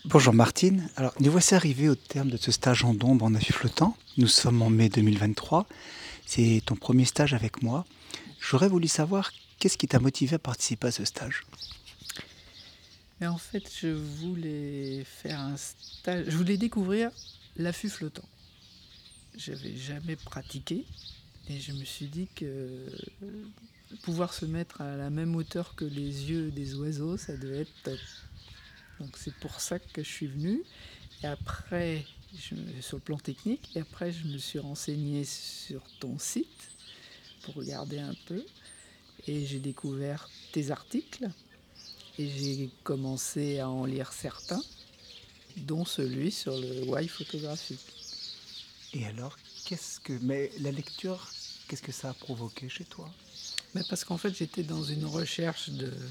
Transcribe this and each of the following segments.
Bonjour Martine. Alors, nous voici arrivés au terme de ce stage en Dombe en affi flottant. Nous sommes en mai 2023. C'est ton premier stage avec moi. J'aurais voulu savoir qu'est-ce qui t'a motivé à participer à ce stage. Mais en fait, je voulais faire un stage, je voulais découvrir l'affût flottant. J'avais jamais pratiqué et je me suis dit que pouvoir se mettre à la même hauteur que les yeux des oiseaux, ça devait être top. Donc c'est pour ça que je suis venue. Et après, sur le plan technique, et après je me suis renseignée sur ton site pour regarder un peu. Et j'ai découvert tes articles et j'ai commencé à en lire certains, dont celui sur le why photographique. Et alors, mais la lecture, qu'est-ce que ça a provoqué chez toi? Mais parce qu'en fait, j'étais dans une recherche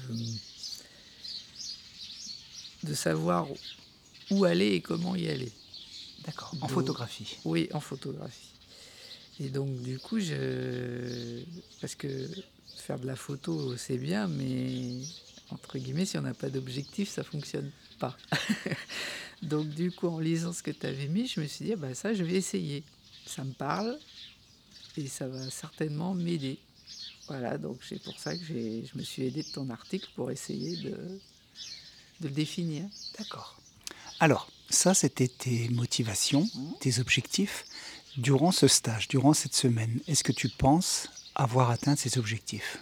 de savoir où aller et comment y aller. D'accord, en Donc, photographie. oui, en photographie. Et donc, du coup, parce que faire de la photo, c'est bien, mais entre guillemets, si on n'a pas d'objectif, ça fonctionne pas. Donc, du coup, en lisant ce que tu avais mis, je me suis dit, ah bah, ça, je vais essayer. Ça me parle et ça va certainement m'aider. Voilà, donc c'est pour ça que je me suis aidé de ton article pour essayer de le définir. D'accord. Alors, ça, c'était tes motivations, tes objectifs durant ce stage, durant cette semaine. Est-ce que tu penses avoir atteint ces objectifs?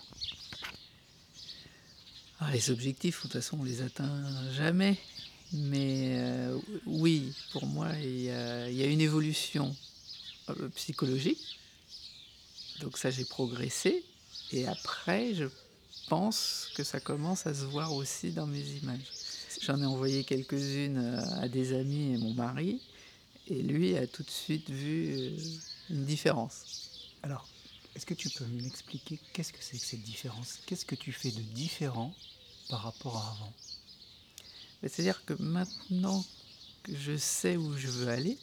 Ah, les objectifs, de toute façon, on les atteint jamais. Mais oui, pour moi, il y a une évolution psychologique. Donc ça, j'ai progressé. Et après, je pense que ça commence à se voir aussi dans mes images. J'en ai envoyé quelques-unes à des amis et mon mari. Et lui a tout de suite vu une différence. Alors, est-ce que tu peux m'expliquer qu'est-ce que c'est que cette différence? Qu'est-ce que tu fais de différent par rapport à avant? C'est-à-dire que maintenant que je sais où je veux aller,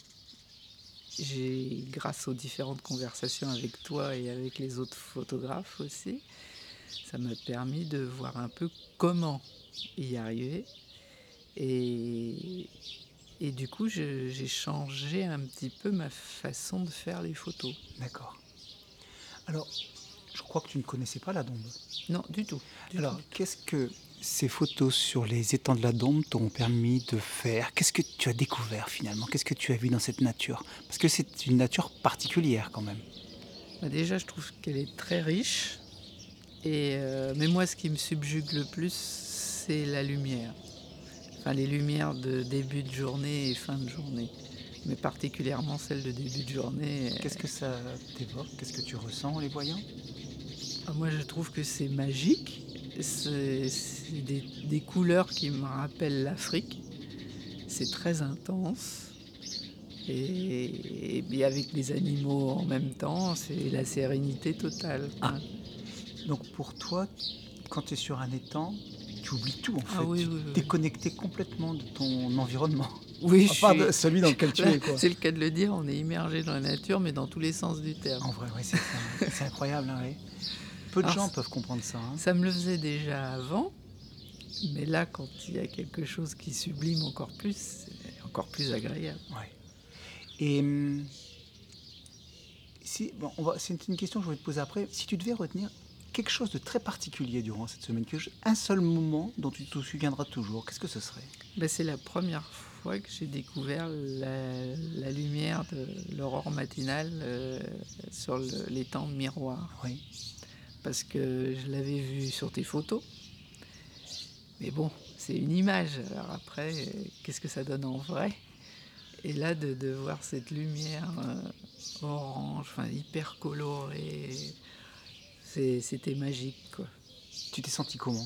grâce aux différentes conversations avec toi et avec les autres photographes aussi, ça m'a permis de voir un peu comment y arriver. Et, et du coup, j'ai changé un petit peu ma façon de faire les photos. D'accord. Alors, je crois que tu ne connaissais pas la Dombe. Non, du tout. Du tout, Alors, du tout. qu'est-ce que ces photos sur les étangs de la Dombe t'ont permis de faire? Qu'est-ce que tu as découvert finalement? Qu'est-ce que tu as vu dans cette nature? Parce que c'est une nature particulière quand même. Bah déjà, je trouve qu'elle est très riche. Mais moi, ce qui me subjugue le plus, c'est la lumière. Enfin, les lumières de début de journée et fin de journée. Mais particulièrement celle de début de journée. Qu'est-ce que ça t'évoque? Qu'est-ce que tu ressens en les voyant? Moi, je trouve que c'est magique. C'est des couleurs qui me rappellent l'Afrique. C'est très intense. Et avec les animaux en même temps, c'est la sérénité totale. Ah, donc pour toi, quand tu es sur un étang, tu oublies tout en Ah fait. oui, Tu oui, t'es oui. connecté complètement de ton environnement. Oui, À part de celui dans lequel tu là, es, quoi. c'est le cas de le dire, on est immergé dans la nature, mais dans tous les sens du terme. En vrai, ouais, c'est incroyable, hein, ouais. Peu de Alors, gens peuvent comprendre ça, hein. ça me le faisait déjà avant, mais là, quand il y a quelque chose qui sublime encore plus, c'est encore plus agréable. Ouais. Et si, bon, c'est une question que je vais te poser après. Si tu devais retenir quelque chose de très particulier durant cette semaine, un seul moment dont tu te souviendras toujours, qu'est-ce que ce serait? C'est la première fois que j'ai découvert la lumière de l'aurore matinale sur l'étang de Miroir. Oui. Parce que je l'avais vu sur tes photos. Mais bon, c'est une image. Alors après, qu'est-ce que ça donne en vrai? Et là, de voir cette lumière orange, enfin hyper colorée, c'était magique, quoi. Tu t'es senti comment?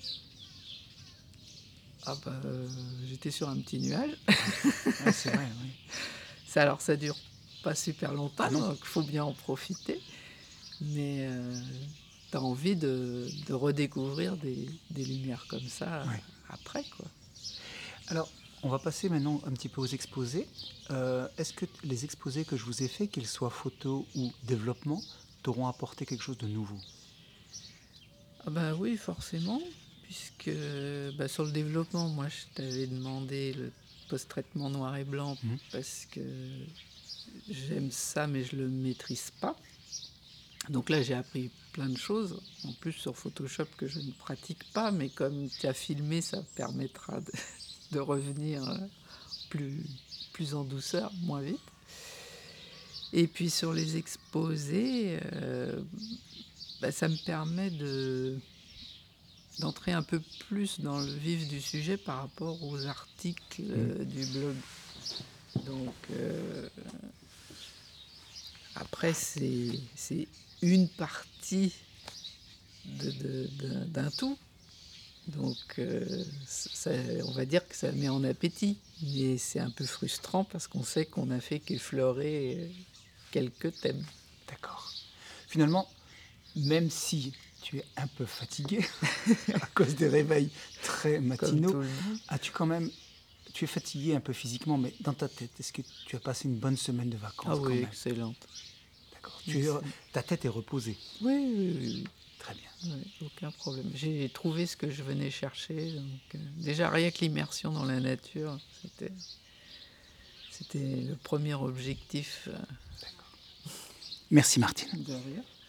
Ah bah, j'étais sur un petit nuage. Ouais, c'est vrai, oui. Alors, ça dure pas super Ah longtemps, non. donc il faut bien en profiter. Mais t'as envie de redécouvrir des lumières comme ça Ouais. après, quoi. Alors, on va passer maintenant un petit peu aux exposés. Est-ce que les exposés que je vous ai faits, qu'ils soient photo ou développement, t'auront apporté quelque chose de nouveau? Ah bah oui, forcément, puisque sur le développement, moi je t'avais demandé le post-traitement noir et blanc parce que j'aime ça, mais je ne le maîtrise pas. Donc là, j'ai appris plein de choses, en plus sur Photoshop que je ne pratique pas, mais comme tu as filmé, ça permettra de revenir plus en douceur, moins vite. Et puis sur les exposés, ça me permet d'entrer un peu plus dans le vif du sujet par rapport aux articles du blog. Donc après, c'est une partie d'un tout. Donc on va dire que ça met en appétit. Mais c'est un peu frustrant parce qu'on sait qu'on n'a fait qu'effleurer quelques thèmes. D'accord. Finalement, même si tu es un peu fatigué à cause des réveils très matinaux, tu es fatigué un peu physiquement, mais dans ta tête, est-ce que tu as passé une bonne semaine de vacances? Ah oui, quand même? excellente. D'accord. Ta tête est reposée? Oui. Très bien. Oui, aucun problème. J'ai trouvé ce que je venais chercher. Donc, déjà, rien que l'immersion dans la nature, c'était le premier objectif. D'accord. Merci Martine. De rien.